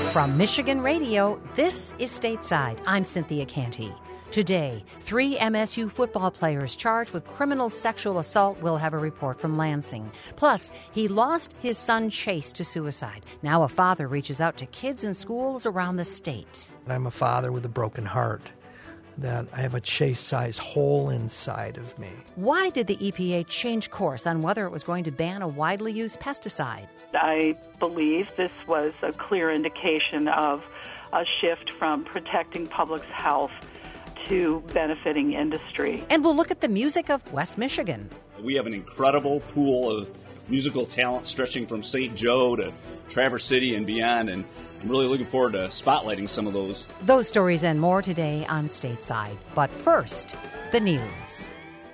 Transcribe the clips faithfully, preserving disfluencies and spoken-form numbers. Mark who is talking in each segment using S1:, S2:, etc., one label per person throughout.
S1: From Michigan Radio, this is Stateside. I'm Cynthia Canty. Today, three M S U football players charged with criminal sexual assault will have a report from Lansing. Plus, he lost his son Chase to suicide. Now a father reaches out to kids in schools around the state.
S2: I'm a father with a broken heart, that I have a Chase-sized hole inside of me.
S1: Why did the E P A change course on whether it was going to ban a widely used pesticide?
S3: I believe this was a clear indication of a shift from protecting public health to benefiting industry.
S1: And we'll look at the music of West Michigan.
S4: We have an incredible pool of musical talent stretching from Saint Joe to Traverse City and beyond, and I'm really looking forward to spotlighting some of those.
S1: Those stories and more today on Stateside. But first, the news.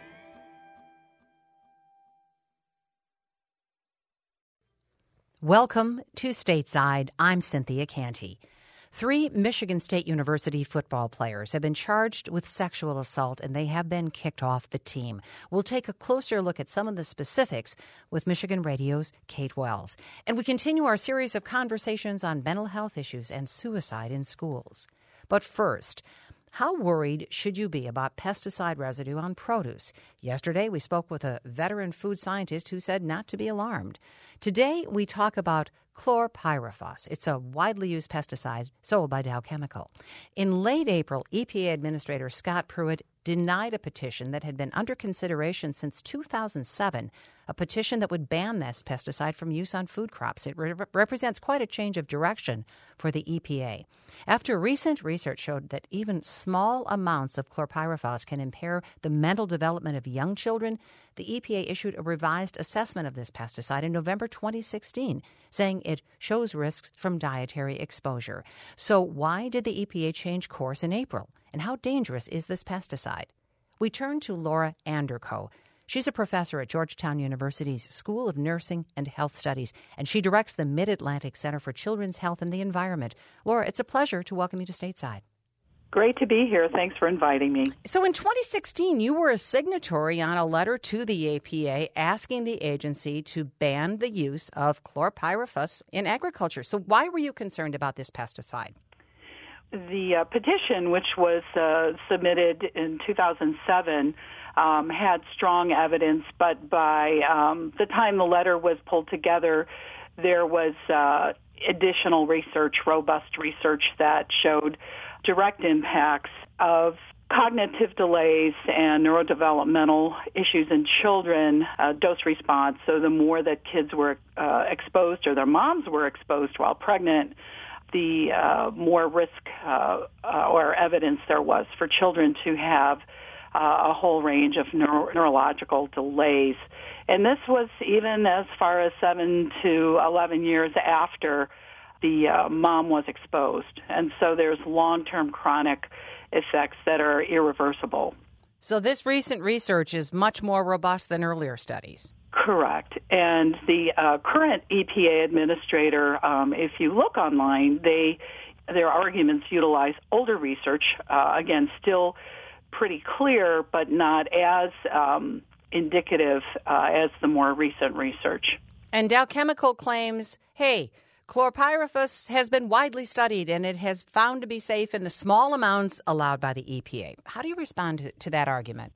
S1: Welcome to Stateside. I'm Cynthia Canty. Three Michigan State University football players have been charged with sexual assault, and they have been kicked off the team. We'll take a closer look at some of the specifics with Michigan Radio's Kate Wells. And we continue our series of conversations on mental health issues and suicide in schools. But first, how worried should you be about pesticide residue on produce? Yesterday, we spoke with a veteran food scientist who said not to be alarmed. Today, we talk about chlorpyrifos. It's a widely used pesticide sold by Dow Chemical. In late April, E P A Administrator Scott Pruitt denied a petition that had been under consideration since two thousand seven, a petition that would ban this pesticide from use on food crops. It re- represents quite a change of direction for the E P A. After recent research showed that even small amounts of chlorpyrifos can impair the mental development of young children, the E P A issued a revised assessment of this pesticide in November twenty sixteen, saying it shows risks from dietary exposure. So why did the E P A change course in April? And how dangerous is this pesticide? We turn to Laura Anderko. She's a professor at Georgetown University's School of Nursing and Health Studies, and she directs the Mid-Atlantic Center for Children's Health and the Environment. Laura, it's a pleasure to welcome you to Stateside.
S3: Great to be here. Thanks for inviting me.
S1: So in twenty sixteen, you were a signatory on a letter to the E P A asking the agency to ban the use of chlorpyrifos in agriculture. So why were you concerned about this pesticide?
S3: The uh, petition, which was uh, submitted in two thousand seven, um, had strong evidence, but by um, the time the letter was pulled together, there was uh, additional research, robust research that showed direct impacts of cognitive delays and neurodevelopmental issues in children, uh, dose response. So the more that kids were uh, exposed or their moms were exposed while pregnant, the uh, more risk uh, uh, or evidence there was for children to have uh, a whole range of neuro- neurological delays. And this was even as far as seven to eleven years after the uh, mom was exposed. And so there's long-term chronic effects that are irreversible.
S1: So this recent research is much more robust than earlier studies.
S3: Correct. And the uh, current E P A administrator, um, if you look online, they their arguments utilize older research, uh, again, still pretty clear, but not as um, indicative uh, as the more recent research.
S1: And Dow Chemical claims, hey, chlorpyrifos has been widely studied and it has found to be safe in the small amounts allowed by the E P A. How do you respond to, to that argument?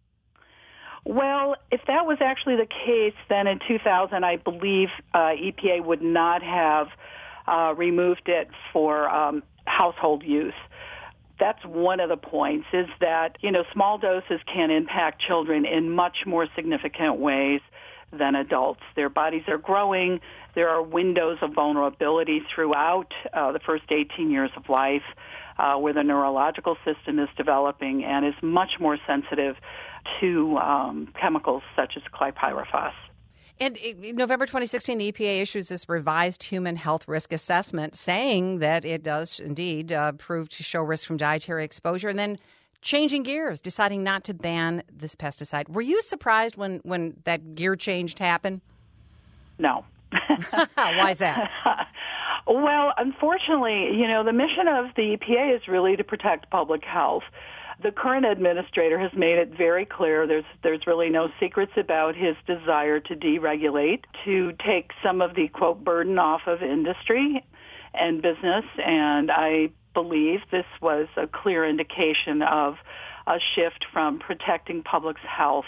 S3: Well, if that was actually the case, then in two thousand, I believe uh, E P A would not have uh, removed it for um, household use. That's one of the points, is that, you know, small doses can impact children in much more significant ways than adults. Their bodies are growing. There are windows of vulnerability throughout uh, the first eighteen years of life uh, where the neurological system is developing and is much more sensitive to um, chemicals such as chlorpyrifos.
S1: And in November twenty sixteen, the E P A issues this revised human health risk assessment saying that it does indeed uh, prove to show risk from dietary exposure, and then changing gears, deciding not to ban this pesticide. Were you surprised when, when that gear change happened?
S3: No.
S1: Why is that?
S3: Well, unfortunately, you know, the mission of the E P A is really to protect public health. The current administrator has made it very clear there's there's really no secrets about his desire to deregulate, to take some of the, quote, burden off of industry. and business, and I believe this was a clear indication of a shift from protecting public's health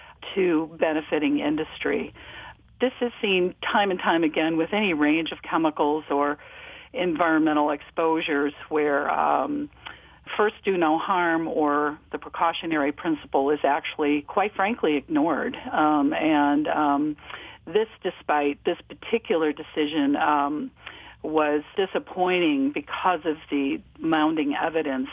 S3: to benefiting industry. This is seen time and time again with any range of chemicals or environmental exposures where um, first do no harm or the precautionary principle is actually, quite frankly, ignored. Um, and um, this, despite this particular decision, um, was disappointing because of the mounting evidence,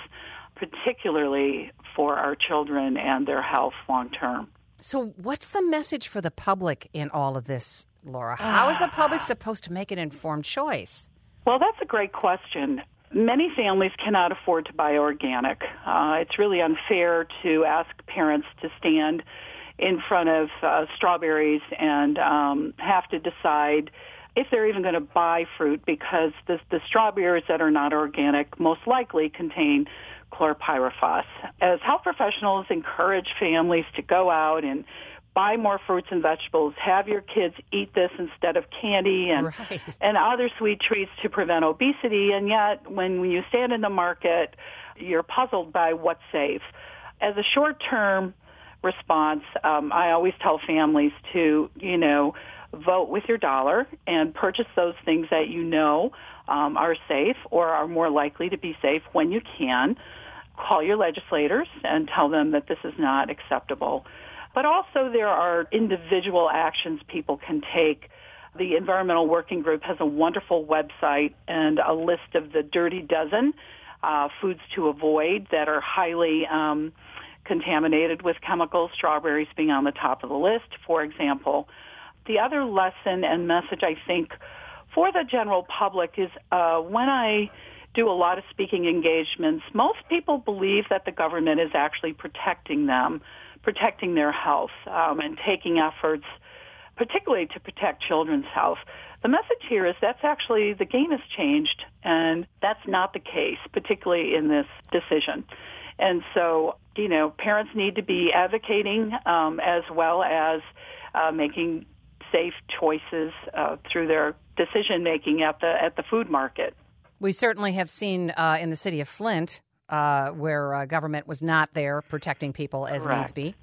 S3: particularly for our children and their health long term.
S1: So what's the message for the public in all of this, Laura? How is the public supposed to make an informed choice?
S3: Well, that's a great question. Many families cannot afford to buy organic. Uh, it's really unfair to ask parents to stand in front of uh, strawberries and um, have to decide if they're even going to buy fruit, because the, the strawberries that are not organic most likely contain chlorpyrifos. As health professionals encourage families to go out and buy more fruits and vegetables, have your kids eat this instead of candy and
S1: right.
S3: and other sweet treats to prevent obesity, and yet when you stand in the market, you're puzzled by what's safe. As a short-term response, um, I always tell families to, you know, vote with your dollar and purchase those things that you know um, are safe or are more likely to be safe when you can. Call your legislators and tell them that this is not acceptable. But also there are individual actions people can take. The Environmental Working Group has a wonderful website and a list of the dirty dozen uh, foods to avoid that are highly um, contaminated with chemicals, strawberries being on the top of the list, for example. The other lesson and message, I think, for the general public is uh, when I do a lot of speaking engagements, most people believe that the government is actually protecting them, protecting their health, um, and taking efforts, particularly to protect children's health. The message here is that's actually, the game has changed, and that's not the case, particularly in this decision. And so, you know, parents need to be advocating um, as well as uh, making safe choices uh, through their decision making at the at the food market.
S1: We certainly have seen uh, in the city of Flint uh, where uh, government was not there protecting people as
S3: Correct.
S1: needs be.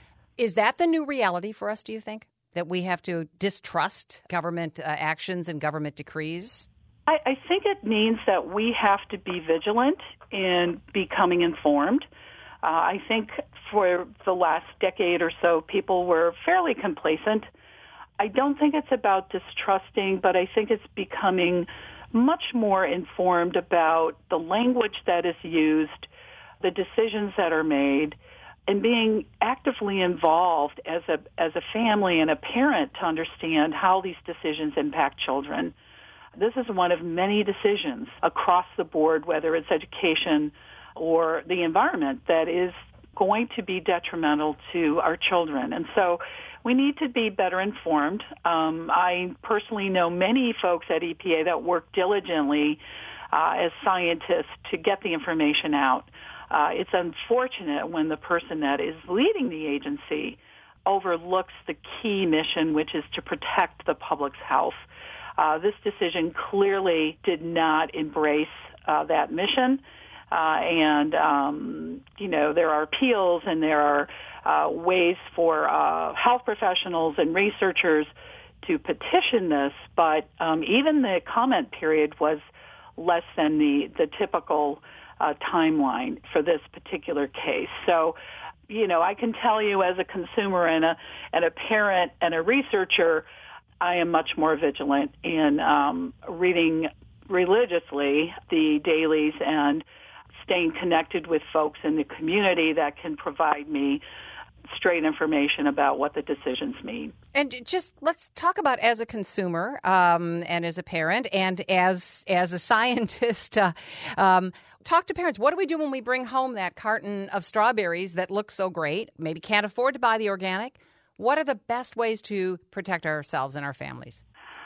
S1: Is that the new reality for us, do you think, that we have to distrust government uh, actions and government decrees?
S3: I, I think it means that we have to be vigilant in becoming informed. Uh, I think for the last decade or so, people were fairly complacent. I don't think it's about distrusting, but I think it's becoming much more informed about the language that is used, the decisions that are made, and being actively involved as a as a family and a parent to understand how these decisions impact children. This is one of many decisions across the board, whether it's education or the environment, that is going to be detrimental to our children. And so we need to be better informed. Um, I personally know many folks at E P A that work diligently uh, as scientists to get the information out. Uh, it's unfortunate when the person that is leading the agency overlooks the key mission, which is to protect the public's health. Uh, this decision clearly did not embrace uh, that mission. Uh, and, um, you know, there are appeals and there are uh, ways for uh, health professionals and researchers to petition this, but um, even the comment period was less than the, the typical uh, timeline for this particular case. So, you know, I can tell you as a consumer and a, and a parent and a researcher, I am much more vigilant in um, reading religiously the dailies and staying connected with folks in the community that can provide me straight information about what the decisions mean.
S1: And just let's talk about as a consumer um, and as a parent and as as a scientist. Uh, um, talk to parents. What do we do when we bring home that carton of strawberries that looks so great, maybe can't afford to buy the organic? What are the best ways to protect ourselves and our families?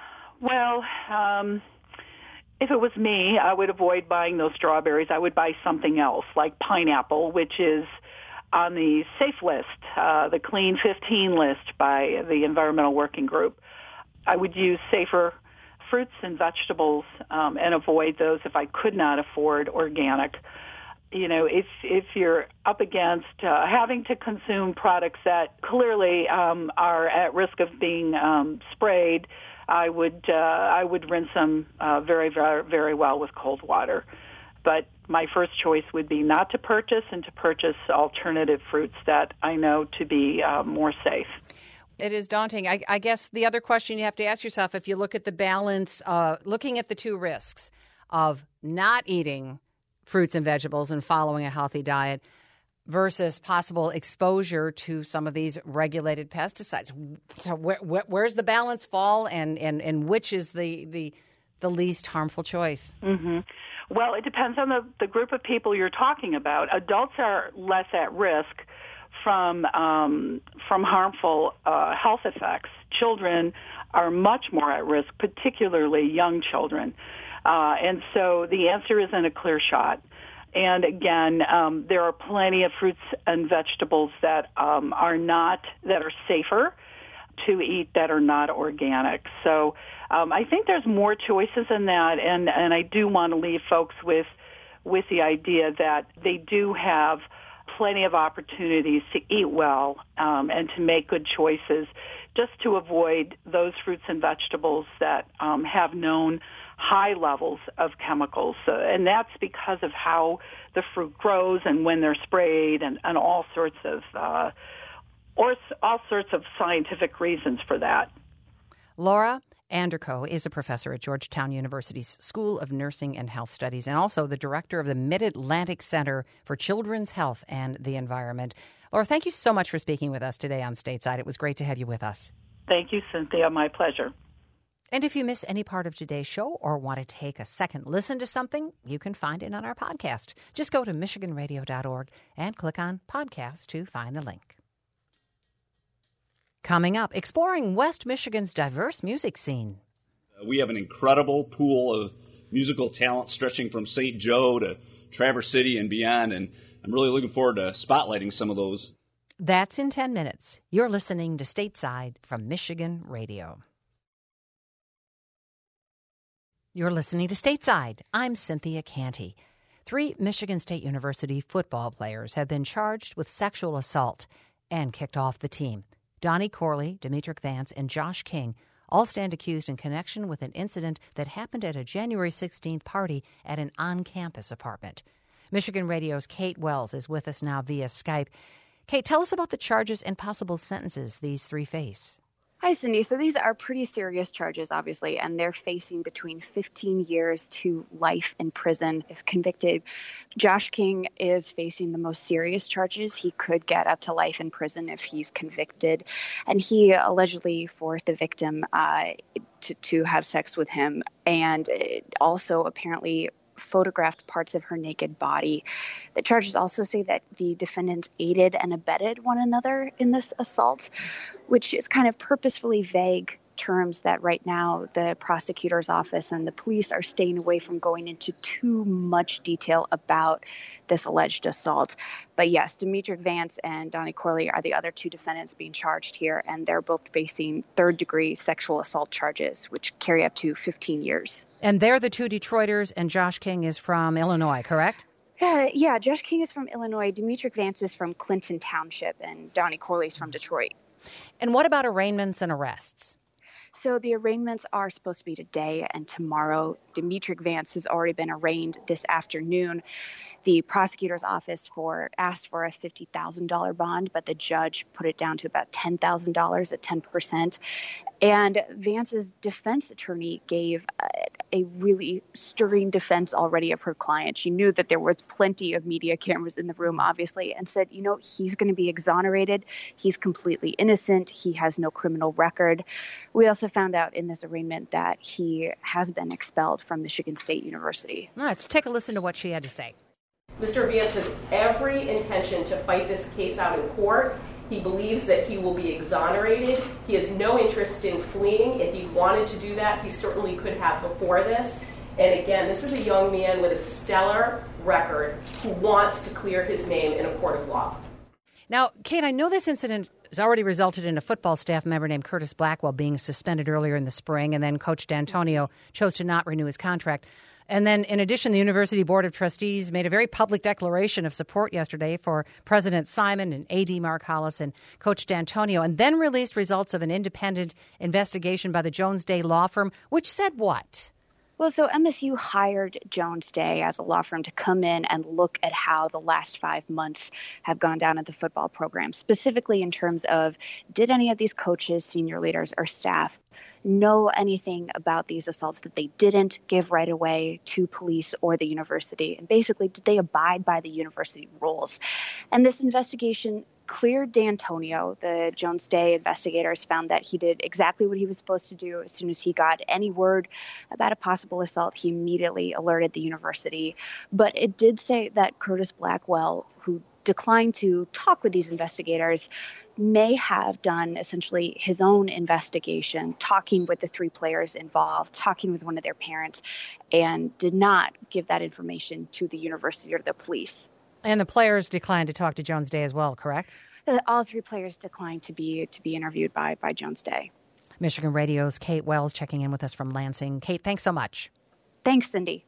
S3: Well, um, if it was me, I would avoid buying those strawberries. I would buy something else, like pineapple, which is on the safe list, uh, the Clean fifteen list by the Environmental Working Group. I would use safer fruits and vegetables um, and avoid those if I could not afford organic. You know, if if you're up against uh, having to consume products that clearly um, are at risk of being um, sprayed, I would uh, I would rinse them uh, very very very well with cold water. But my first choice would be not to purchase and to purchase alternative fruits that I know to be uh, more safe.
S1: It is daunting. I, I guess the other question you have to ask yourself, if you look at the balance, uh, looking at the two risks of not eating fruits and vegetables and following a healthy diet versus possible exposure to some of these regulated pesticides. So where, where, where's the balance fall, and, and, and which is the, the, the least harmful choice?
S3: Mm-hmm. Well, it depends on the, the group of people you're talking about. Adults are less at risk from um, from harmful uh, health effects. Children are much more at risk, particularly young children. Uh, and so the answer isn't a clear shot. And again, um, there are plenty of fruits and vegetables that um, are not, that are safer to eat that are not organic. So um, I think there's more choices than that, and, and I do want to leave folks with with the idea that they do have plenty of opportunities to eat well um, and to make good choices, just to avoid those fruits and vegetables that um, have known high levels of chemicals. So, and that's because of how the fruit grows and when they're sprayed, and, and all sorts of uh, or all sorts of scientific reasons for that.
S1: Laura Anderko is a professor at Georgetown University's School of Nursing and Health Studies, and also the director of the Mid-Atlantic Center for Children's Health and the Environment. Laura, thank you so much for speaking with us today on Stateside. It was great to have you with us.
S3: Thank you, Cynthia. My pleasure.
S1: And if you miss any part of today's show or want to take a second listen to something, you can find it on our podcast. Just go to michigan radio dot org and click on Podcasts to find the link. Coming up, exploring West Michigan's diverse music scene.
S4: Uh, we have an incredible pool of musical talent stretching from Saint Joe to Traverse City and beyond, and I'm really looking forward to spotlighting some of those.
S1: That's in ten minutes. You're listening to Stateside from Michigan Radio. You're listening to Stateside. I'm Cynthia Canty. Three Michigan State University football players have been charged with sexual assault and kicked off the team. Donnie Corley, Demetric Vance, and Josh King all stand accused in connection with an incident that happened at a January sixteenth party at an on-campus apartment. Michigan Radio's Kate Wells is with us now via Skype. Kate, tell us about the charges and possible sentences these three face.
S5: Hi, Cindy. So these are pretty serious charges, obviously, and they're facing between fifteen years to life in prison if convicted. Josh King is facing the most serious charges. He could get up to life in prison if he's convicted, and he allegedly forced the victim uh, to, to have sex with him, and also apparently photographed parts of her naked body. The charges also say that the defendants aided and abetted one another in this assault, which is kind of purposefully vague terms that right now the prosecutor's office and the police are staying away from going into too much detail about this alleged assault. But yes, Demetric Vance and Donnie Corley are the other two defendants being charged here, and they're both facing third-degree sexual assault charges, which carry up to fifteen years.
S1: And they're the two Detroiters, and Josh King is from Illinois, correct?
S5: Uh, yeah, Josh King is from Illinois, Demetric Vance is from Clinton Township, and Donnie Corley is from Detroit.
S1: And what about arraignments and arrests?
S5: So the arraignments are supposed to be today and tomorrow. Demetric Vance has already been arraigned this afternoon. The prosecutor's office for asked for a fifty thousand dollars bond, but the judge put it down to about ten thousand dollars at ten percent. And Vance's defense attorney gave a, a really stirring defense already of her client. She knew that there was plenty of media cameras in the room, obviously, and said, you know, he's going to be exonerated. He's completely innocent. He has no criminal record. We also found out in this arraignment that he has been expelled from Michigan State University.
S1: Let's take a listen to what she had to say.
S6: Mister Vance has every intention to fight this case out in court. He believes that he will be exonerated. He has no interest in fleeing. If he wanted to do that, he certainly could have before this. And again, this is a young man with a stellar record who wants to clear his name in a court of law.
S1: Now, Kate, I know this incident has already resulted in a football staff member named Curtis Blackwell being suspended earlier in the spring, and then Coach D'Antonio chose to not renew his contract. And then, in addition, the University Board of Trustees made a very public declaration of support yesterday for President Simon and A D Mark Hollis and Coach D'Antonio, and then released results of an independent investigation by the Jones Day law firm, which said what?
S5: Well, so M S U hired Jones Day as a law firm to come in and look at how the last five months have gone down at the football program, specifically in terms of did any of these coaches, senior leaders, or staff know anything about these assaults that they didn't give right away to police or the university? And basically, did they abide by the university rules? And this investigation cleared D'Antonio. The Jones Day investigators found that he did exactly what he was supposed to do. As soon as he got any word about a possible assault, he immediately alerted the university. But it did say that Curtis Blackwell, who declined to talk with these investigators, may have done essentially his own investigation, talking with the three players involved, talking with one of their parents, and did not give that information to the university or the police.
S1: And the players declined to talk to Jones Day as well, correct?
S5: All three players declined to be to be interviewed by, by Jones Day.
S1: Michigan Radio's Kate Wells checking in with us from Lansing. Kate, thanks so much.
S5: Thanks, Cindy.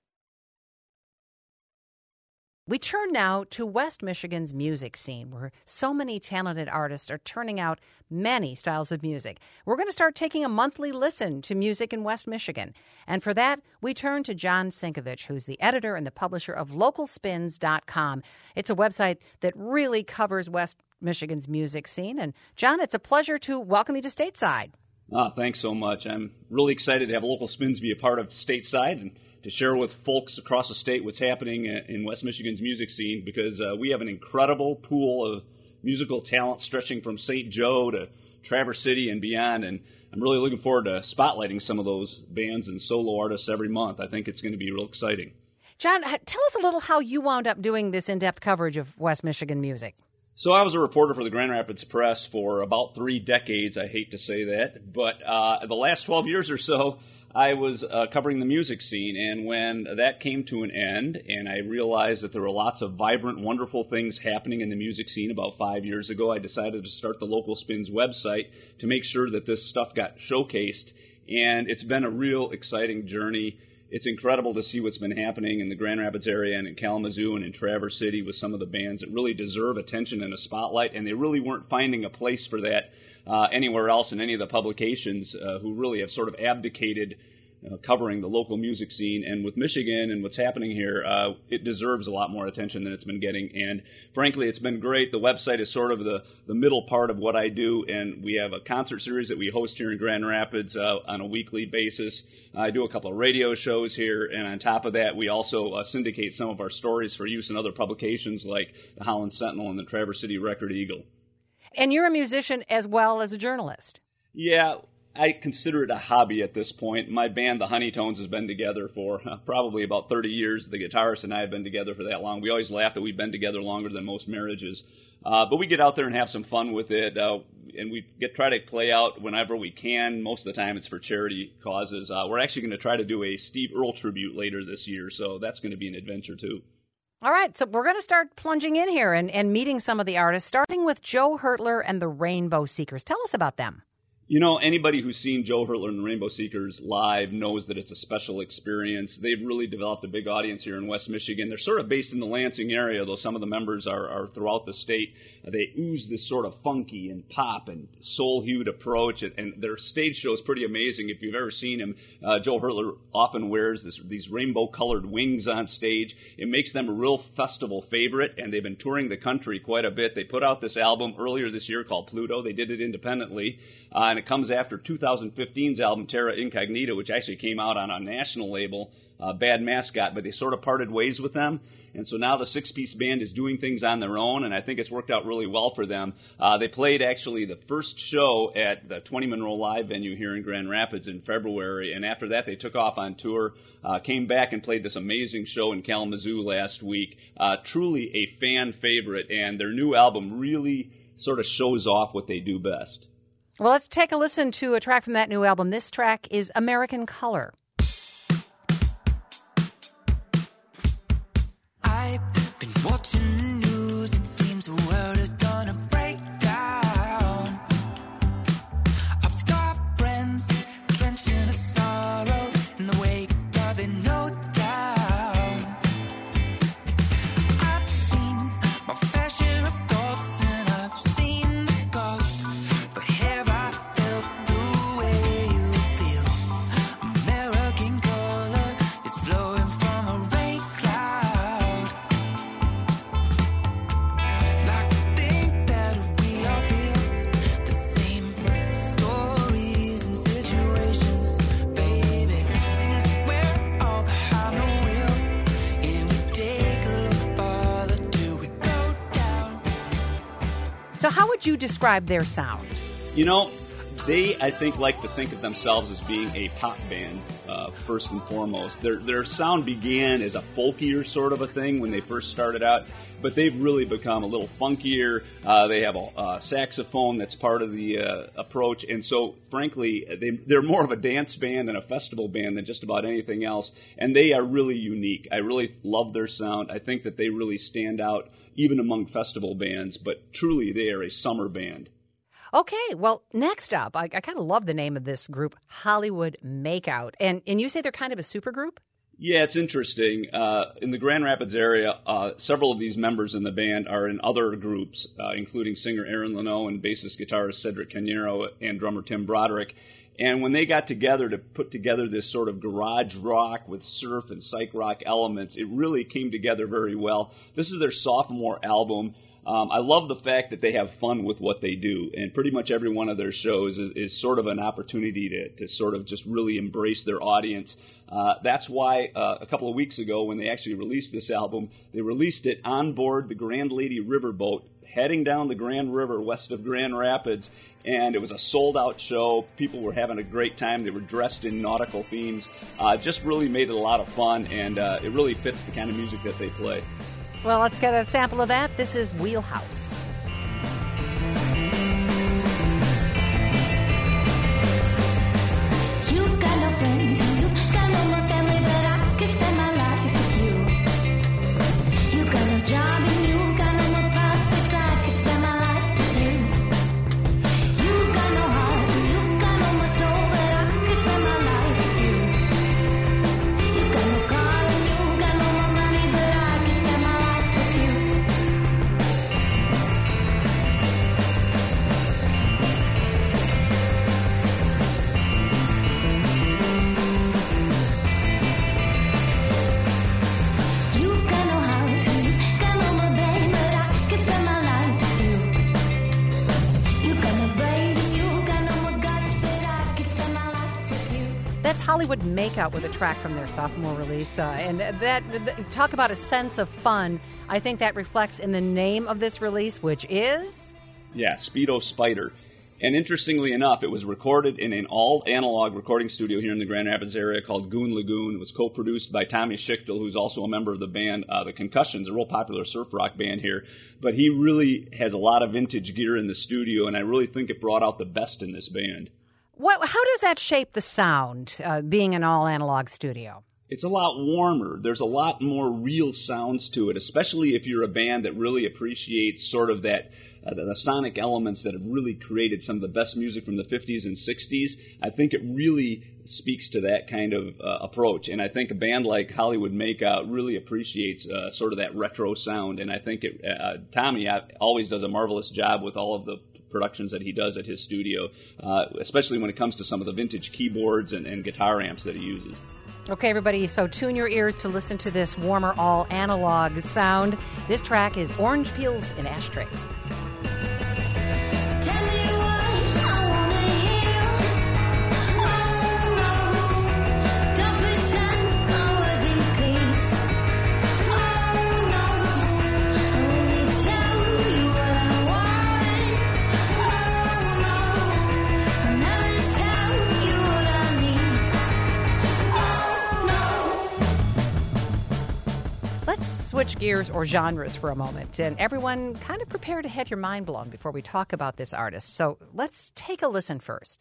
S1: We turn now to West Michigan's music scene, where so many talented artists are turning out many styles of music. We're going to start taking a monthly listen to music in West Michigan. And for that, we turn to John Sinkovich, who's the editor and the publisher of local spins dot com. It's a website that really covers West Michigan's music scene. And John, it's a pleasure to welcome you to Stateside.
S4: Ah, thanks so much. I'm really excited to have Local Spins be a part of Stateside and to share with folks across the state what's happening in West Michigan's music scene, because uh, we have an incredible pool of musical talent stretching from Saint Joe to Traverse City and beyond, and I'm really looking forward to spotlighting some of those bands and solo artists every month. I think it's going to be real exciting.
S1: John, tell us a little how you wound up doing this in-depth coverage of West Michigan music.
S4: So I was a reporter for the Grand Rapids Press for about three decades. I hate to say that, but uh, the last twelve years or so, I was uh, covering the music scene, and when that came to an end and I realized that there were lots of vibrant, wonderful things happening in the music scene about five years ago, I decided to start the Local Spins website to make sure that this stuff got showcased, and it's been a real exciting journey. It's incredible to see what's been happening in the Grand Rapids area and in Kalamazoo and in Traverse City with some of the bands that really deserve attention and a spotlight, and they really weren't finding a place for that Uh, anywhere else in any of the publications uh, who really have sort of abdicated uh, covering the local music scene. And with Michigan and what's happening here, uh, it deserves a lot more attention than it's been getting. And frankly, it's been great. The website is sort of the, the middle part of what I do, and we have a concert series that we host here in Grand Rapids uh, on a weekly basis. I do a couple of radio shows here, and on top of that, we also uh, syndicate some of our stories for use in other publications like the Holland Sentinel and the Traverse City Record Eagle.
S1: And you're a musician as well as a journalist.
S4: Yeah, I consider it a hobby at this point. My band, the Honeytones, has been together for uh, probably about thirty years. The guitarist and I have been together for that long. We always laugh that we've been together longer than most marriages. Uh, but we get out there and have some fun with it, uh, and we get try to play out whenever we can. Most of the time it's for charity causes. Uh, we're actually going to try to do a Steve Earle tribute later this year, so that's going to be an adventure too.
S1: All right, so we're going to start plunging in here and, and meeting some of the artists, starting with Joe Hertler and the Rainbow Seekers. Tell us about them.
S4: You know, anybody who's seen Joe Hertler and the Rainbow Seekers live knows that it's a special experience. They've really developed a big audience here in West Michigan. They're sort of based in the Lansing area, though some of the members are, are throughout the state. They ooze this sort of funky and pop and soul-hued approach, and, and their stage show is pretty amazing. If you've ever seen him, uh, Joe Hertler often wears this, these rainbow-colored wings on stage. It makes them a real festival favorite, and they've been touring the country quite a bit. They put out this album earlier this year called Pluto. They did it independently. Uh, and it comes after two thousand fifteen's album, Terra Incognita, which actually came out on a national label, uh, Bad Mascot, but they sort of parted ways with them. And so now the six-piece band is doing things on their own, and I think it's worked out really well for them. Uh, they played actually the first show at the twenty Monroe Live venue here in Grand Rapids in February, and after that they took off on tour, uh, came back and played this amazing show in Kalamazoo last week. Uh, truly a fan favorite, and their new album really sort of shows off what they do best.
S1: Well, let's take a listen to a track from that new album. This track is American Color.
S7: I've been watching the news. It seems the world is gonna break down.
S1: would you describe their sound?
S4: You know, they, I think, like to think of themselves as being a pop band, uh, first and foremost. Their their sound began as a folkier sort of a thing when they first started out, but they've really become a little funkier. Uh, they have a uh, saxophone that's part of the uh, approach, and so, frankly, they, they're more of a dance band and a festival band than just about anything else, and they are really unique. I really love their sound. I think that they really stand out even among festival bands, but truly they are a summer band.
S1: Okay, well, next up, I, I kind of love the name of this group, Hollywood Makeout. And and you say they're kind of a supergroup?
S4: Yeah, it's interesting. Uh, in the Grand Rapids area, uh, several of these members in the band are in other groups, uh, including singer Aaron Leno and bassist guitarist Cedric Cañero and drummer Tim Broderick. And when they got together to put together this sort of garage rock with surf and psych rock elements, it really came together very well. This is their sophomore album. Um, I love the fact that they have fun with what they do, and pretty much every one of their shows is, is sort of an opportunity to, to sort of just really embrace their audience. Uh, that's why uh, a couple of weeks ago when they actually released this album, they released it on board the Grand Lady Riverboat, heading down the Grand River west of Grand Rapids, and it was a sold-out show. People were having a great time. They were dressed in nautical themes. Uh, just really made it a lot of fun, and uh, it really fits the kind of music that they play.
S1: Well, let's get a sample of that. This is Wheelhouse.
S7: You've got no friends, you've got no more family, but I could spend my life with you. You've got no job and you've got no more prospects, I could spend my life with you. You've got no heart and you've got no more soul, but I could spend my life with you. You've got no car and you've got no more money, but I could spend my life with you. You've got no house and you've got no more bed, but I could spend my life with you. You've got no brains and you've got no more guts, but I could spend my life with you.
S1: That's Hollywood Makeout with a track from their sophomore release. Uh, and that, that talk about a sense of fun. I think that reflects in the name of this release, which is...
S4: Yeah, Speedo Spider. And interestingly enough, it was recorded in an all-analog recording studio here in the Grand Rapids area called Goon Lagoon. It was co-produced by Tommy Schichtel, who's also a member of the band, uh, the Concussions, a real popular surf rock band here. But he really has a lot of vintage gear in the studio, and I really think it brought out the best in this band.
S1: What? How does that shape the sound, uh, being an all-analog studio?
S4: It's a lot warmer. There's a lot more real sounds to it, especially if you're a band that really appreciates sort of that, uh, the, the sonic elements that have really created some of the best music from the fifties and sixties. I think it really speaks to that kind of uh, approach. And I think a band like Hollywood Makeout really appreciates uh, sort of that retro sound. And I think it, uh, Tommy always does a marvelous job with all of the productions that he does at his studio, uh, especially when it comes to some of the vintage keyboards and, and guitar amps that he uses.
S1: Okay, everybody, so tune your ears to listen to this warmer all-analog sound. This track is Orange Peels and Ashtrays.
S7: Tell me what I wanna hear. Oh no, don't pretend I wasn't clear. Oh no, only tell you what I want. Oh no, I'll never tell you what I need.
S1: Let's switch gears or genres for a moment. And everyone, kind of prepare to have your mind blown before we talk about this artist. So let's take a listen first.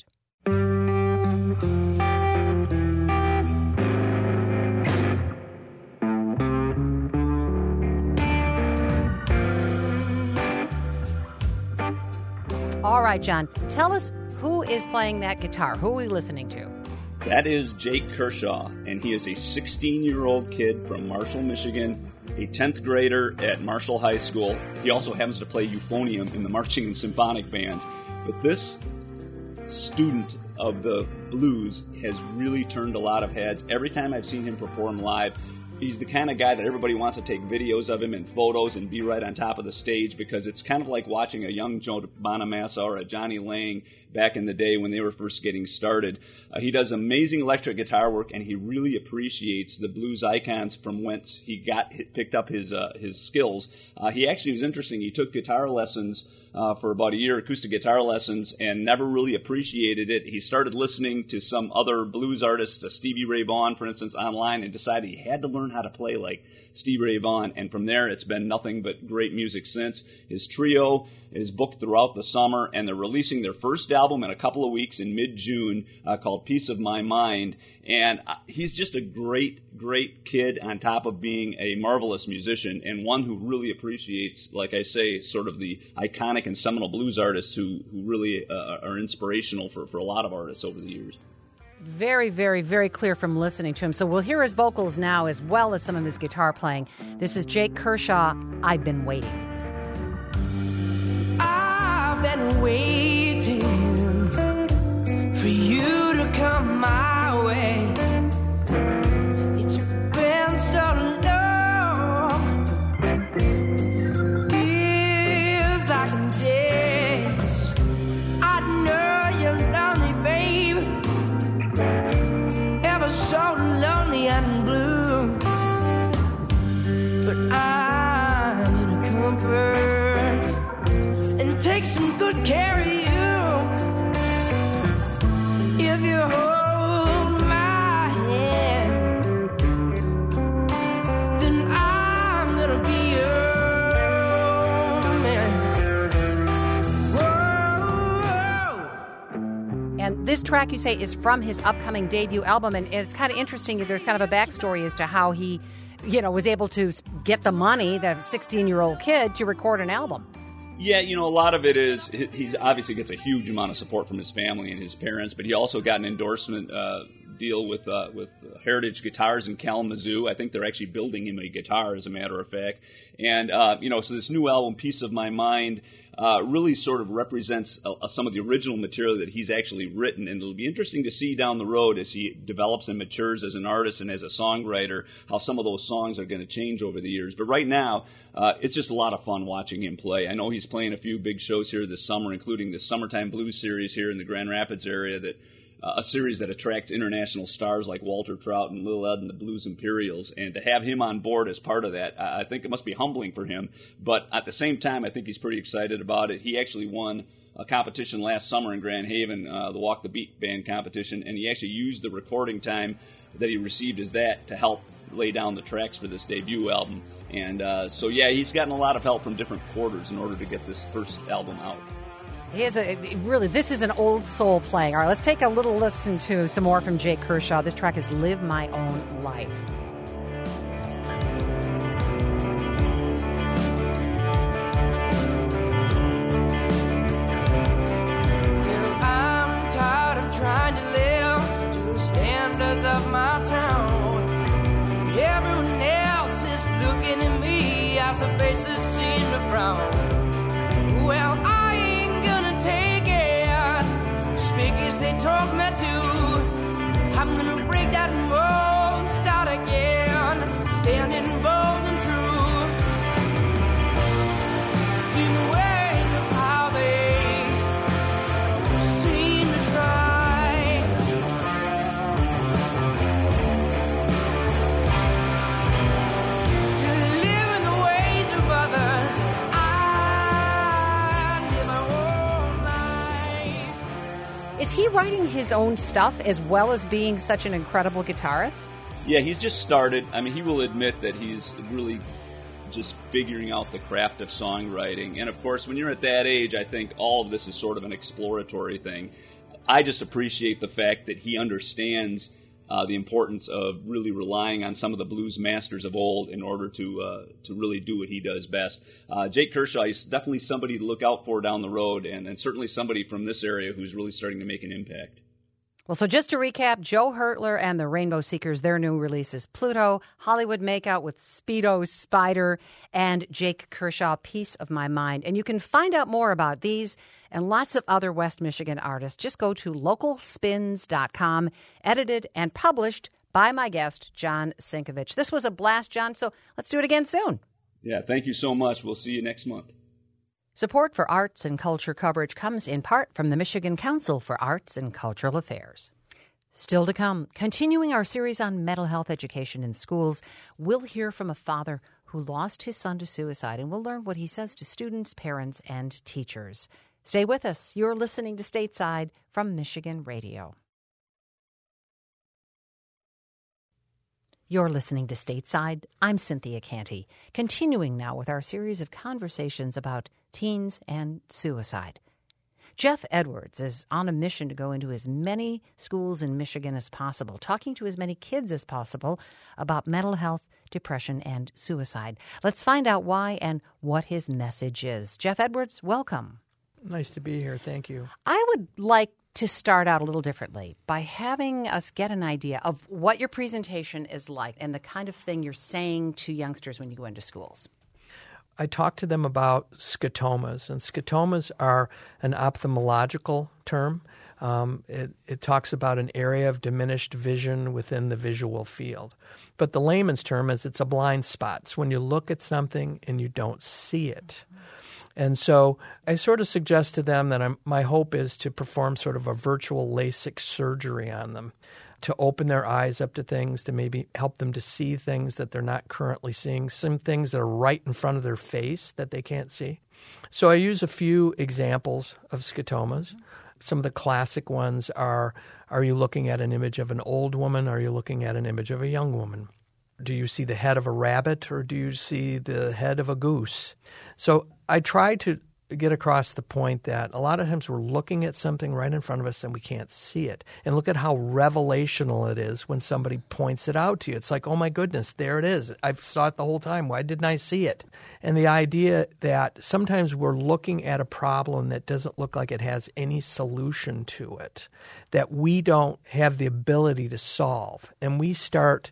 S1: All right, John, tell us who is playing that guitar. Who are we listening to?
S4: That is Jake Kershaw, and he is a sixteen-year-old kid from Marshall, Michigan, a tenth grader at Marshall High School. He also happens to play euphonium in the marching and symphonic bands. But this student of the blues has really turned a lot of heads. Every time I've seen him perform live, he's the kind of guy that everybody wants to take videos of him and photos and be right on top of the stage, because it's kind of like watching a young Joe Bonamassa or a Johnny Lang back in the day when they were first getting started. Uh, he does amazing electric guitar work, and he really appreciates the blues icons from whence he got picked up his uh, his skills. Uh, he actually was interesting. He took guitar lessons uh, for about a year, acoustic guitar lessons, and never really appreciated it. He started listening to some other blues artists, uh, Stevie Ray Vaughan, for instance, online, and decided he had to learn how to play like Stevie Ray Vaughan, and from there it's been nothing but great music since. His trio is booked throughout the summer, and they're releasing their first album in a couple of weeks in mid-June uh, called Piece of My Mind, and uh, he's just a great, great kid on top of being a marvelous musician, and one who really appreciates, like I say, sort of the iconic and seminal blues artists who, who really uh, are inspirational for, for a lot of artists over the years.
S1: Very, very, very clear from listening to him. So we'll hear his vocals now as well as some of his guitar playing. This is Jake Kershaw, I've Been Waiting.
S8: I've been waiting for you to come my way. It's been so long, feels like days. I know you're lonely, babe, ever so lonely and blue, but I need a comfort and take some good care of you. If you hold my hand, then I'm gonna be your man. Whoa.
S1: And this track, you say, is from his upcoming debut album, and it's kind of interesting. There's kind of a backstory as to how he, you know, was able to get the money, the sixteen-year-old kid, to record an album.
S4: Yeah, you know, a lot of it is he's obviously gets a huge amount of support from his family and his parents, but he also got an endorsement uh, deal with uh, with Heritage Guitars in Kalamazoo. I think they're actually building him a guitar, as a matter of fact. And uh, you know, so this new album, Piece of My Mind, uh, really sort of represents uh, some of the original material that he's actually written, and it'll be interesting to see down the road as he develops and matures as an artist and as a songwriter how some of those songs are going to change over the years. But right now, uh, it's just a lot of fun watching him play. I know he's playing a few big shows here this summer, including the Summertime Blues Series here in the Grand Rapids area, that uh, a series that attracts international stars like Walter Trout and Lil Ed and the Blues Imperials. And to have him on board as part of that, I think it must be humbling for him. But at the same time, I think he's pretty excited about it. He actually won a competition last summer in Grand Haven, uh, the Walk the Beat band competition, and he actually used the recording time that he received as that to help lay down the tracks for this debut album. And uh, so, yeah, he's gotten a lot of help from different quarters in order to get this first album out.
S1: He is a really, this is an old soul playing. All right, let's take a little listen to some more from Jake Kershaw. This track is Live My Own Life.
S8: Well, I'm tired of trying to live to the standards of my town. Everyone else is looking at me as the faces seem to frown. Well, I ain't gonna take it, speak as they told me to. I'm gonna break that mold, start again, standing bold and true. See the ways of how they seem to try to live in the ways of others. I live my own life.
S1: Is he writing his own stuff as well as being such an incredible guitarist?
S4: Yeah, he's just started. I mean, he will admit that he's really just figuring out the craft of songwriting. And of course, when you're at that age, I think all of this is sort of an exploratory thing. I just appreciate the fact that he understands uh, the importance of really relying on some of the blues masters of old in order to uh, to really do what he does best. Uh, Jake Kershaw is definitely somebody to look out for down the road, and, and certainly somebody from this area who's really starting to make an impact.
S1: Well, so just to recap, Joe Hertler and the Rainbow Seekers, their new releases, Pluto, Hollywood Makeout with Speedo Spider, and Jake Kershaw, Piece of My Mind. And you can find out more about these and lots of other West Michigan artists. Just go to local spins dot com, edited and published by by my guest, John Sinkovich. This was a blast, John, so let's do it again soon.
S4: Yeah, thank you so much. We'll see you next month.
S1: Support for arts and culture coverage comes in part from the Michigan Council for Arts and Cultural Affairs. Still to come, continuing our series on mental health education in schools, we'll hear from a father who lost his son to suicide, and we'll learn what he says to students, parents, and teachers. Stay with us. You're listening to Stateside from Michigan Radio. You're listening to Stateside. I'm Cynthia Canty, continuing now with our series of conversations about teens and suicide. Jeff Edwards is on a mission to go into as many schools in Michigan as possible, talking to as many kids as possible about mental health, depression, and suicide. Let's find out why and what his message is. Jeff Edwards, welcome.
S2: Nice to be here. Thank you.
S1: I would like to start out a little differently by having us get an idea of what your presentation is like and the kind of thing you're saying to youngsters when you go into schools.
S2: I talk to them about scotomas, and scotomas are an ophthalmological term. Um, it, it talks about an area of diminished vision within the visual field. But the layman's term is it's a blind spot. It's when you look at something and you don't see it. And so I sort of suggest to them that I'm, my hope is to perform sort of a virtual LASIK surgery on them, to open their eyes up to things, to maybe help them to see things that they're not currently seeing, some things that are right in front of their face that they can't see. So I use a few examples of scotomas. Some of the classic ones are, are you looking at an image of an old woman? Are you looking at an image of a young woman? Do you see the head of a rabbit or do you see the head of a goose? So I try to get across the point that a lot of times we're looking at something right in front of us and we can't see it. And look at how revelational it is when somebody points it out to you. It's like, oh my goodness, there it is. I've saw it the whole time. Why didn't I see it? And the idea that sometimes we're looking at a problem that doesn't look like it has any solution to it, that we don't have the ability to solve. And we start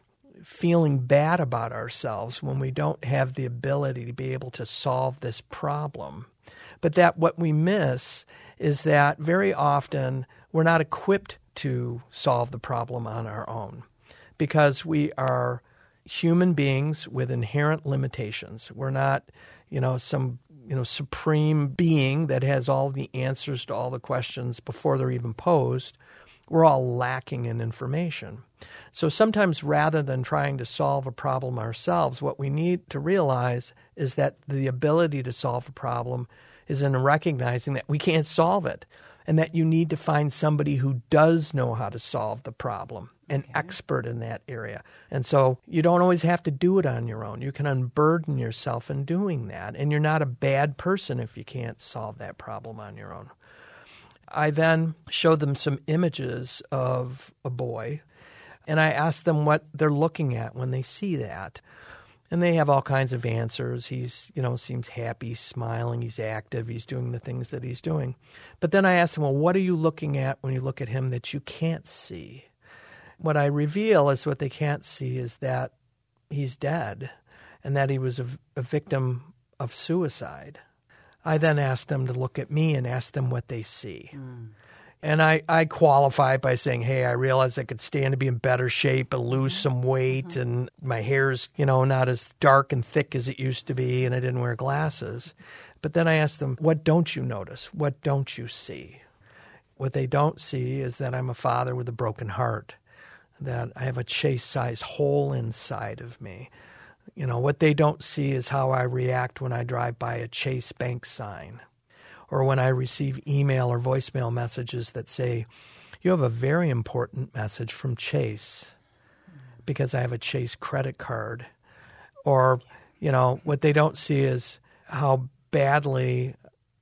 S2: feeling bad about ourselves when we don't have the ability to be able to solve this problem. But that what we miss is that very often we're not equipped to solve the problem on our own because we are human beings with inherent limitations. We're not, you know, some, you know, supreme being that has all the answers to all the questions before they're even posed. We're all lacking in information. So sometimes rather than trying to solve a problem ourselves, what we need to realize is that the ability to solve a problem is in recognizing that we can't solve it and that you need to find somebody who does know how to solve the problem, an okay. expert in that area. And so you don't always have to do it on your own. You can unburden yourself in doing that, and you're not a bad person if you can't solve that problem on your own. I then show them some images of a boy, and I ask them what they're looking at when they see that. And they have all kinds of answers. He's, you know, seems happy, smiling, he's active, he's doing the things that he's doing. But then I ask them, well, what are you looking at when you look at him that you can't see? What I reveal is what they can't see is that he's dead and that he was a, a victim of suicide. I then ask them to look at me and ask them what they see. Mm. And I, I qualify by saying, hey, I realize I could stand to be in better shape and lose mm-hmm. some weight, mm-hmm. and my hair's, you know, not as dark and thick as it used to be, and I didn't wear glasses. But then I ask them, what don't you notice? What don't you see? What they don't see is that I'm a father with a broken heart, that I have a chase-sized hole inside of me. You know, what they don't see is how I react when I drive by a Chase Bank sign, or when I receive email or voicemail messages that say, you have a very important message from Chase because I have a Chase credit card. Or, you know, what they don't see is how badly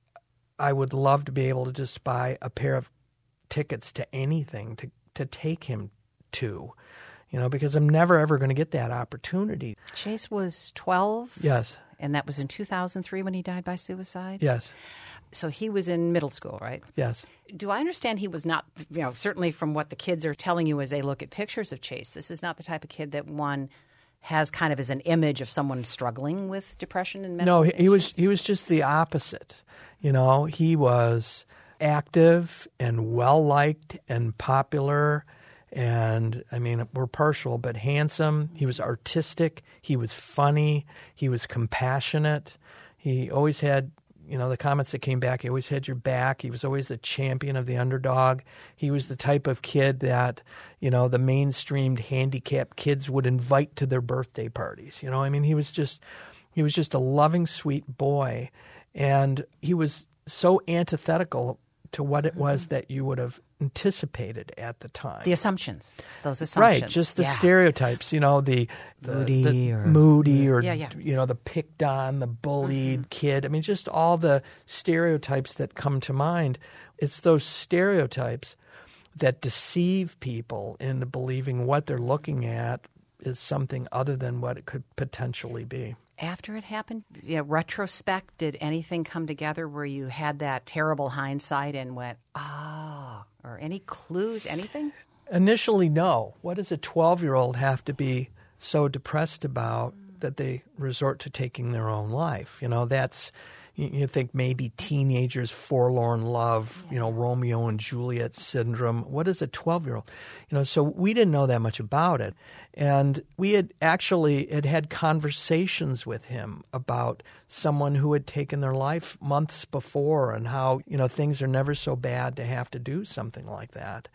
S2: I would love to be able to just buy a pair of tickets to anything to, to take him to. You know, because I'm never, ever going to get that opportunity.
S1: Chase was twelve?
S2: Yes.
S1: And that was in two thousand three when he died by suicide?
S2: Yes.
S1: So he was in middle school, right?
S2: Yes.
S1: Do I understand he was not, you know, certainly from what the kids are telling you as they look at pictures of Chase, this is not the type of kid that one has kind of as an image of someone struggling with depression and mental
S2: No, he,
S1: issues?
S2: he was he was just the opposite. You know, he was active and well-liked and popular And, I mean, we're partial, but handsome. He was artistic. He was funny. He was compassionate. He always had, you know, the comments that came back, he always had your back. He was always the champion of the underdog. He was the type of kid that, you know, the mainstreamed handicapped kids would invite to their birthday parties. You know, I mean, he was just, he was just a loving, sweet boy. And he was so antithetical to what it was that you would have anticipated at the time.
S1: The assumptions, those assumptions.
S2: Right, just the
S1: yeah.
S2: stereotypes, you know, the, the
S1: moody,
S2: the
S1: or,
S2: moody or,
S1: yeah, yeah.
S2: you know, the picked on, the bullied mm-hmm. kid. I mean, just all the stereotypes that come to mind. It's those stereotypes that deceive people into believing what they're looking at is something other than what it could potentially be.
S1: After it happened, you know, retrospect, did anything come together where you had that terrible hindsight and went, ah, oh, or any clues, anything?
S2: Initially, no. What does a twelve-year-old have to be so depressed about that they resort to taking their own life? You know, that's, you, you think maybe teenagers' forlorn love, you know, Romeo and Juliet syndrome. What is a twelve-year-old? You know, so we didn't know that much about it. And we had actually had had conversations with him about someone who had taken their life months before and how, you know, things are never so bad to have to do something like that.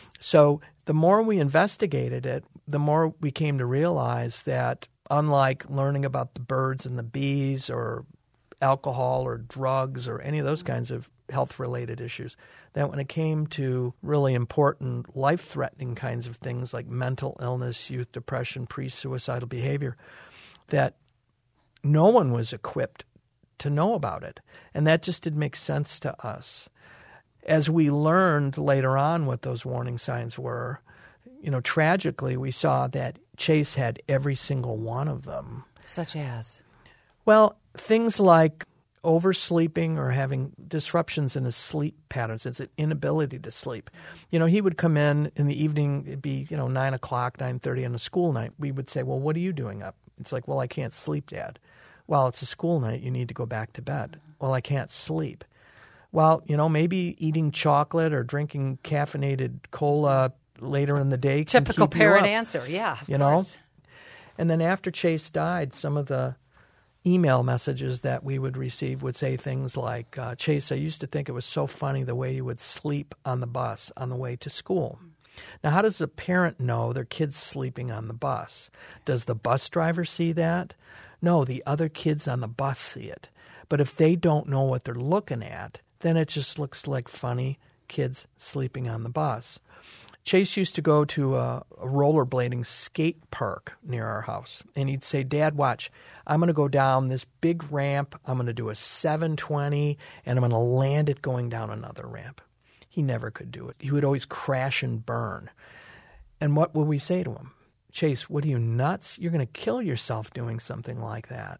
S2: So the more we investigated it, the more we came to realize that unlike learning about the birds and the bees or alcohol or drugs or any of those kinds of health-related issues, that when it came to really important life-threatening kinds of things like mental illness, youth depression, pre-suicidal behavior, that no one was equipped to know about it. And that just didn't make sense to us. As we learned later on what those warning signs were, you know, tragically, we saw that Chase had every single one of them.
S1: Such as?
S2: Well, things like oversleeping or having disruptions in his sleep patterns. It's an inability to sleep. You know, he would come in in the evening, it'd be, you know, nine o'clock, nine thirty on a school night. We would say, well, what are you doing up? It's like, well, I can't sleep, Dad. Well, it's a school night. You need to go back to bed. Well, I can't sleep. Well, you know, maybe eating chocolate or drinking caffeinated cola later in the day can
S1: Typical
S2: keep you
S1: parent
S2: up,
S1: answer, yeah, of
S2: you
S1: course.
S2: know? And then after Chase died, some of the email messages that we would receive would say things like, uh, Chase, I used to think it was so funny the way you would sleep on the bus on the way to school. Now, how does a parent know their kid's sleeping on the bus? Does the bus driver see that? No, the other kids on the bus see it. But if they don't know what they're looking at, then it just looks like funny kids sleeping on the bus. Chase used to go to a, a rollerblading skate park near our house, and he'd say, Dad, watch, I'm going to go down this big ramp, I'm going to do a seven twenty, and I'm going to land it going down another ramp. He never could do it. He would always crash and burn. And what would we say to him? Chase, what are you, nuts? You're going to kill yourself doing something like that.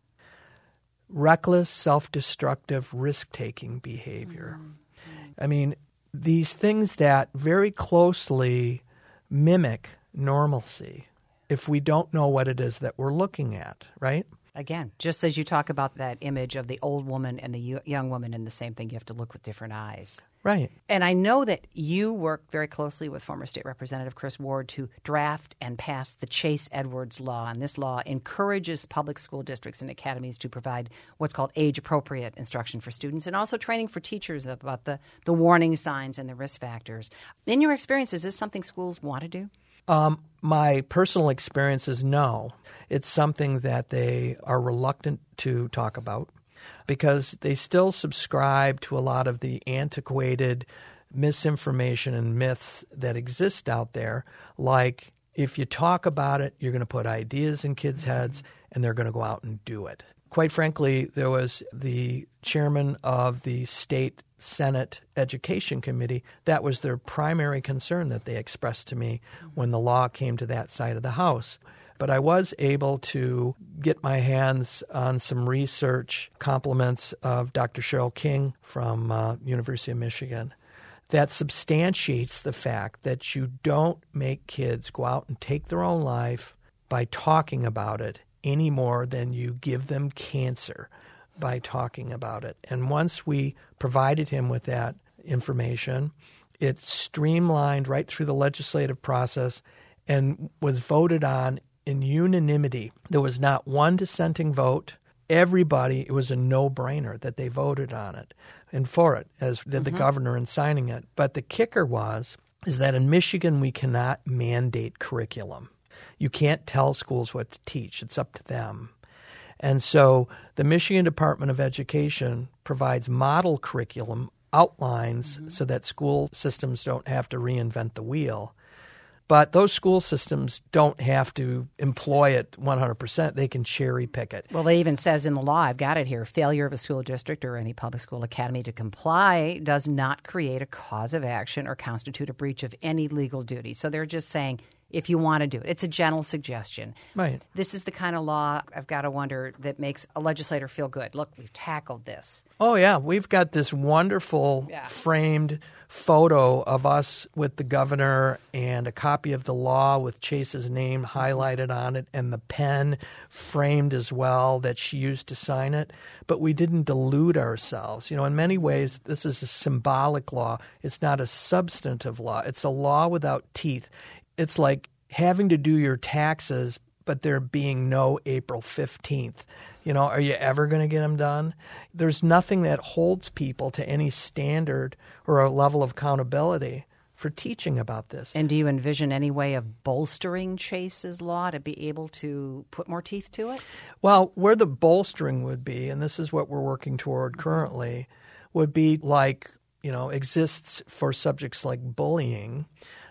S2: Reckless, self-destructive, risk-taking behavior. Mm-hmm. I mean, these things that very closely mimic normalcy if we don't know what it is that we're looking at, right?
S1: Again, just as you talk about that image of the old woman and the young woman in the same thing, you have to look with different eyes.
S2: Right.
S1: And I know that you worked very closely with former State Representative Chris Ward to draft and pass the Chase Edwards Law. And this law encourages public school districts and academies to provide what's called age-appropriate instruction for students and also training for teachers about the, the warning signs and the risk factors. In your experience, is this something schools want to do?
S2: Um, my personal experience is no. It's something that they are reluctant to talk about, because they still subscribe to a lot of the antiquated misinformation and myths that exist out there. Like, if you talk about it, you're going to put ideas in kids' heads, and they're going to go out and do it. Quite frankly, there was the chairman of the state Senate Education Committee. That was their primary concern that they expressed to me when the law came to that side of the House. But I was able to get my hands on some research, compliments of Doctor Cheryl King from uh, University of Michigan, that substantiates the fact that you don't make kids go out and take their own life by talking about it any more than you give them cancer by talking about it. And once we provided him with that information, It streamlined right through the legislative process and was voted on in unanimity. There was not one dissenting vote. Everybody, it was a no-brainer that they voted on it and for it, as did mm-hmm. the governor in signing it. But the kicker was, is that in Michigan we cannot mandate curriculum. You can't tell schools what to teach. It's up to them. And so the Michigan Department of Education provides model curriculum outlines mm-hmm. so that school systems don't have to reinvent the wheel. But those school systems don't have to employ it one hundred percent. They can cherry pick it.
S1: Well, it even says in the law, I've got it here, failure of a school district or any public school academy to comply does not create a cause of action or constitute a breach of any legal duty. So they're just saying, if you want to do it. It's a gentle suggestion.
S2: Right.
S1: This is the kind of law, I've got to wonder, that makes a legislator feel good. Look, we've tackled this.
S2: Oh, yeah. We've got this wonderful
S1: yeah.
S2: framed photo of us with the governor and a copy of the law with Chase's name highlighted on it and the pen framed as well that she used to sign it. But we didn't delude ourselves. You know, in many ways, this is a symbolic law. It's not a substantive law. It's a law without teeth. It's like having to do your taxes, but there being no April fifteenth. You know, are you ever going to get them done? There's nothing that holds people to any standard or a level of accountability for teaching about this.
S1: And do you envision any way of bolstering Chase's law to be able to put more teeth to it?
S2: Well, where the bolstering would be, and this is what we're working toward currently, would be like, you know, exists for subjects like bullying,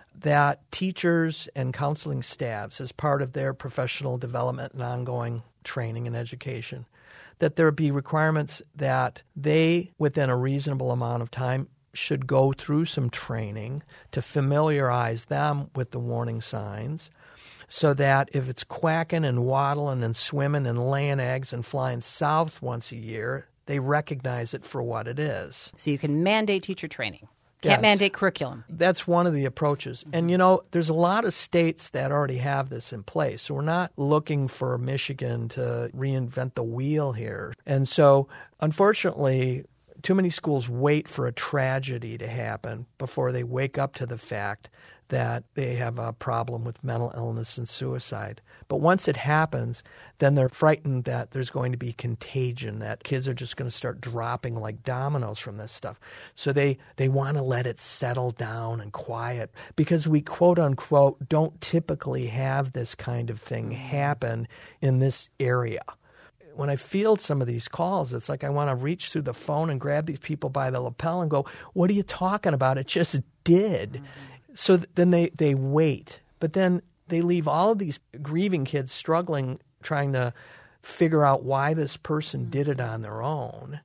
S2: that teachers and counseling staffs, as part of their professional development and ongoing training and education, that there be requirements that they, within a reasonable amount of time, should go through some training to familiarize them with the warning signs, so that if it's quacking and waddling and swimming and laying eggs and flying south once a year, they recognize it for what it is.
S1: So you can mandate teacher training. Can't
S2: Yes.
S1: mandate curriculum.
S2: That's one of the approaches. And, you know, there's a lot of states that already have this in place. So we're not looking for Michigan to reinvent the wheel here. And so, unfortunately, too many schools wait for a tragedy to happen before they wake up to the fact that they have a problem with mental illness and suicide. But once it happens, then they're frightened that there's going to be contagion, that kids are just going to start dropping like dominoes from this stuff. So they, they want to let it settle down and quiet, because we, quote unquote, don't typically have this kind of thing happen in this area. When I field some of these calls, it's like I want to reach through the phone and grab these people by the lapel and go, what are you talking about? It just did. Mm-hmm. So th- then they, they wait. But then they leave all of these grieving kids struggling, trying to figure out why this person did it on their own,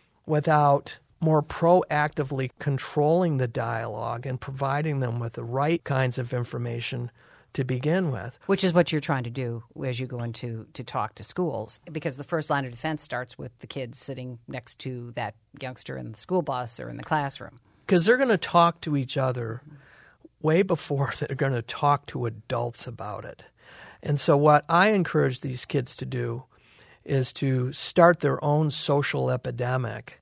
S2: without more proactively controlling the dialogue and providing them with the right kinds of information to begin with.
S1: Which is what you're trying to do as you go into to talk to schools, because the first line of defense starts with the kids sitting next to that youngster in the school bus or in the classroom.
S2: Because they're going to talk to each other way before they're going to talk to adults about it. And so what I encourage these kids to do is to start their own social epidemic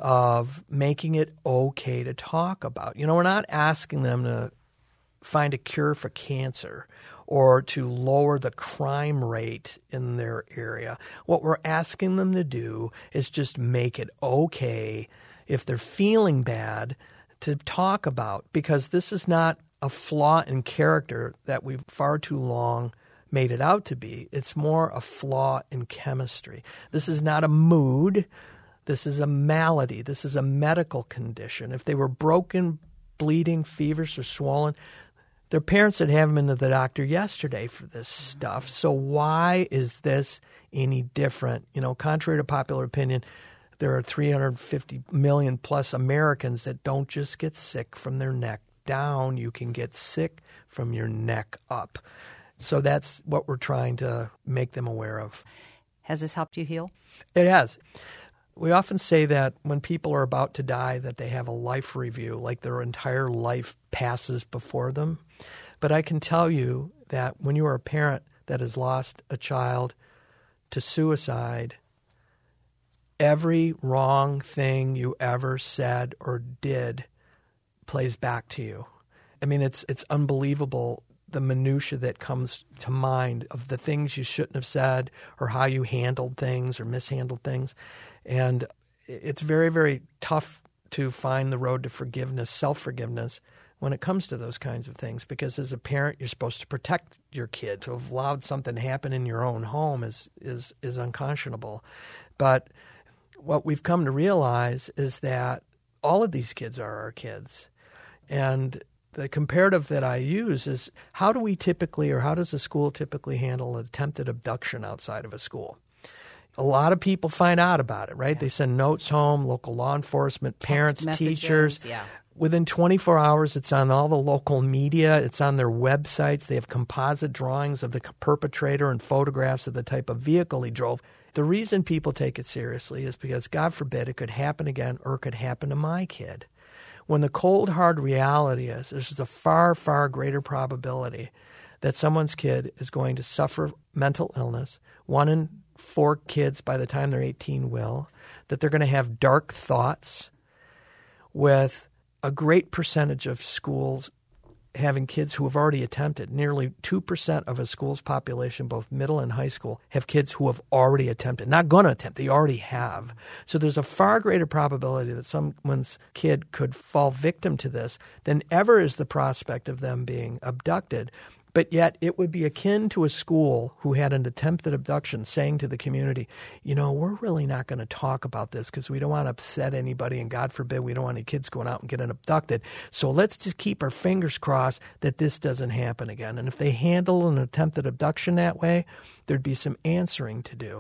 S2: of making it okay to talk about. You know, we're not asking them to find a cure for cancer or to lower the crime rate in their area. What we're asking them to do is just make it okay, if they're feeling bad, to talk about, because this is not a flaw in character that we've far too long made it out to be. It's more a flaw in chemistry. This is not a mood. This is a malady. This is a medical condition. If they were broken, bleeding, feverish, or swollen, their parents would have them into the doctor yesterday for this stuff. So why is this any different? You know, contrary to popular opinion, there are three hundred fifty million plus Americans that don't just get sick from their neck down. You can get sick from your neck up. So that's what we're trying to make them aware of.
S1: Has this helped you heal?
S2: It has. We often say that when people are about to die, that they have a life review, like their entire life passes before them. But I can tell you that when you are a parent that has lost a child to suicide, every wrong thing you ever said or did plays back to you. I mean, it's it's unbelievable, the minutia that comes to mind of the things you shouldn't have said or how you handled things or mishandled things. And it's very, very tough to find the road to forgiveness, self-forgiveness, when it comes to those kinds of things. Because as a parent, you're supposed to protect your kid. To have allowed something to happen in your own home is is is unconscionable. But what we've come to realize is that all of these kids are our kids. And the comparative that I use is, how do we typically, or how does a school typically handle an attempted abduction outside of a school? A lot of people find out about it, right? Yeah. They send notes home, local law enforcement,
S1: Text
S2: parents,
S1: messages,
S2: teachers.
S1: Yeah.
S2: Within twenty-four hours, it's on all the local media. It's on their websites. They have composite drawings of the perpetrator and photographs of the type of vehicle he drove. The reason people take it seriously is because, God forbid, it could happen again, or it could happen to my kid. When the cold, hard reality is, there's a far, far greater probability that someone's kid is going to suffer mental illness. One in four kids by the time they're eighteen will. That they're going to have dark thoughts, with a great percentage of schools having kids who have already attempted. Nearly two percent of a school's population, both middle and high school, have kids who have already attempted. Not going to attempt, they already have. So there's a far greater probability that someone's kid could fall victim to this than ever is the prospect of them being abducted. But yet it would be akin to a school who had an attempted abduction saying to the community, you know, we're really not going to talk about this because we don't want to upset anybody, and God forbid we don't want any kids going out and getting abducted. So let's just keep our fingers crossed that this doesn't happen again. And if they handle an attempted abduction that way, there'd be some answering to do.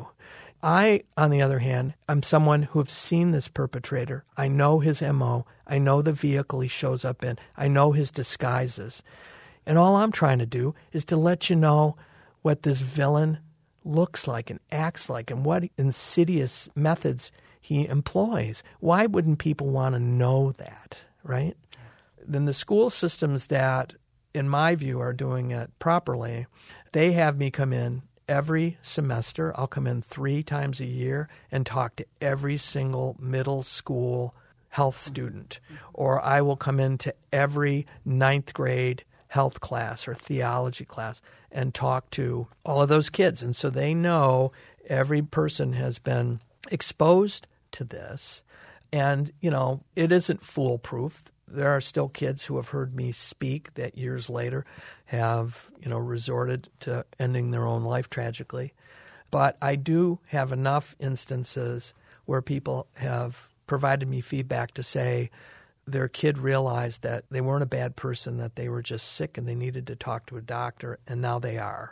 S2: I, on the other hand, I'm someone who have seen this perpetrator. I know his M O. I know the vehicle he shows up in. I know his disguises. And all I'm trying to do is to let you know what this villain looks like and acts like and what insidious methods he employs. Why wouldn't people want to know that, right? Then the school systems that, in my view, are doing it properly, they have me come in every semester. I'll come in three times a year and talk to every single middle school health student. Or I will come into every ninth grade health class or theology class and talk to all of those kids. And so they know every person has been exposed to this. And, you know, it isn't foolproof. There are still kids who have heard me speak that years later have, you know, resorted to ending their own life tragically. But I do have enough instances where people have provided me feedback to say, their kid realized that they weren't a bad person, that they were just sick and they needed to talk to a doctor, and now they are.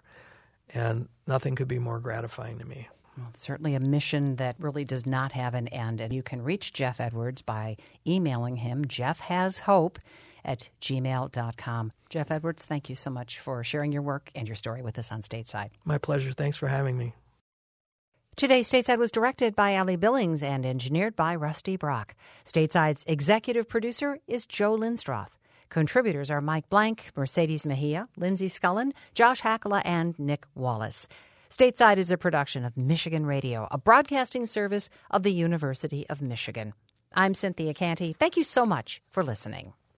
S2: And nothing could be more gratifying to me.
S1: Well, it's certainly a mission that really does not have an end. And you can reach Jeff Edwards by emailing him, jeffhashope at gmail dot com. Jeff Edwards, thank you so much for sharing your work and your story with us on Stateside.
S2: My pleasure. Thanks for having me.
S1: Today's Stateside was directed by Allie Billings and engineered by Rusty Brock. Stateside's executive producer is Joe Linstroth. Contributors are Mike Blank, Mercedes Mejia, Lindsay Scullen, Josh Hakala, and Nick Wallace. Stateside is a production of Michigan Radio, a broadcasting service of the University of Michigan. I'm Cynthia Canty. Thank you so much for listening.